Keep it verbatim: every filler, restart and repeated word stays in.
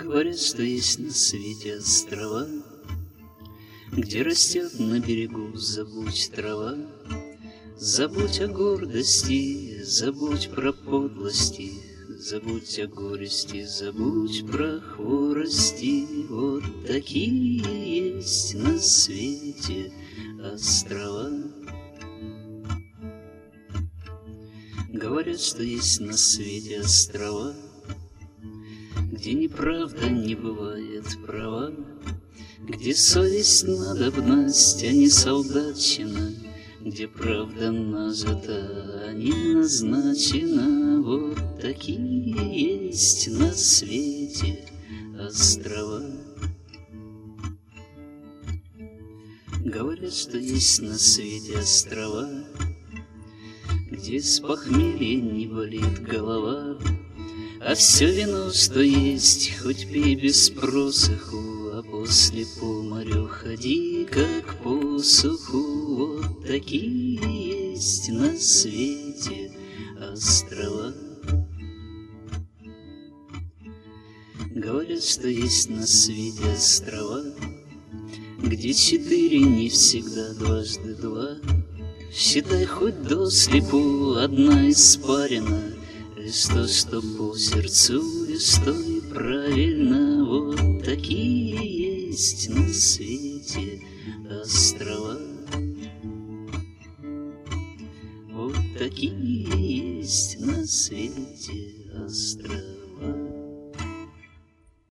Говорят, что есть на свете острова, где растет на берегу забудь трава. Забудь о гордости, забудь про подлости, забудь о горести, забудь про хворости. Вот такие есть на свете острова. Говорят, что есть на свете острова, где неправда не бывает права, где совесть надобность, а не солдатчина, где правда нажита, а не назначена. Вот такие есть на свете острова. Говорят, что есть на свете острова, где с похмелья не болит голова, а все вино, что есть, хоть пей без просыху, а после по морю ходи, как по суху. Вот такие есть на свете острова. Говорят, что есть на свете острова, где четыре не всегда дважды два. Считай хоть дослепу одна испарина, лишь то, что по сердцу, лишь то и правильно. Вот такие есть на свете острова. Вот такие есть на свете острова.